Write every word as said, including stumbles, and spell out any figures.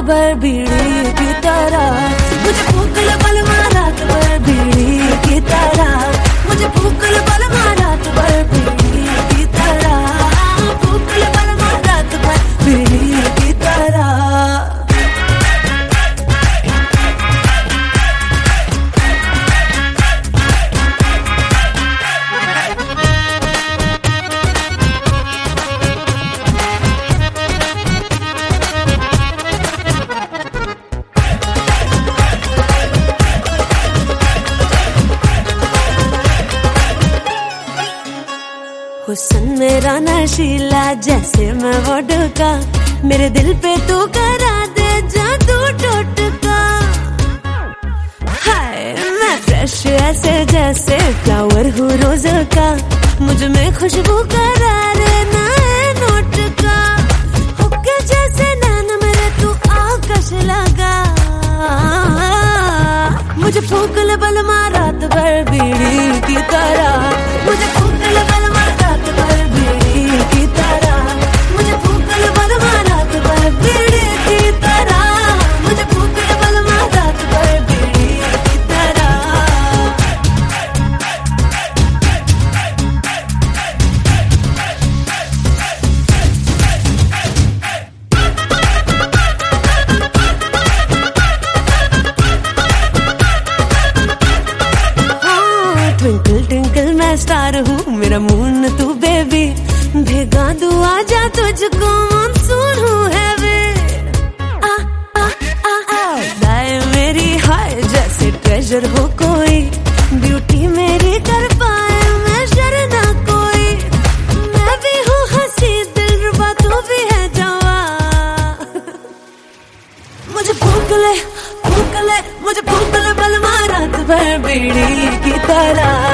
भर बीड़ी की तरह, मुझे भूख ले बलमा रात भर बीड़ी की तरह, मुझे भूख ले बलमा रात भर बीड़ी की तरह, भूख ले बलमा रात भर बीड़ी की तरह। हुस्न मेरा नशीला जैसे मैं वोडका, मेरे दिल पे तू करा दे जादू टोटका। हाय मैं फ्रेश ऐसे जैसे फ्लावर हूँ रोज का, मुझ में खुशबू करा रे नए नोट का। हुक्के जैसे नैन मेरे तू आकाश लगा, मुझे फूक ले बलमा रात भर बीड़ी की तरह, मुझे फूक ले बलमा रात भर बीड़ी की तरह, मुझे फूक ले बलमा रात भर बीड़ी की तरह, मुझे फूक ले बलमा रात भर बीड़ी की तरह। ट्विंकल ट्विंकल मैं स्टार हूँ, मेरा मून तू बेबी, भेगा दू आजा तुझको मानसून हूँ है वे। आ आ आ आ दाए मेरी हाय जैसे ट्रेजर हो कोई, ब्यूटी मेरी कर पाए मैं शर ना कोई। मैं भी हूँ हंसी दिलरुबा तू भी है जवा, मुझे भूख ले भूख ले मुझे भूख ले बलमा रात भर बीड़ी की तरह।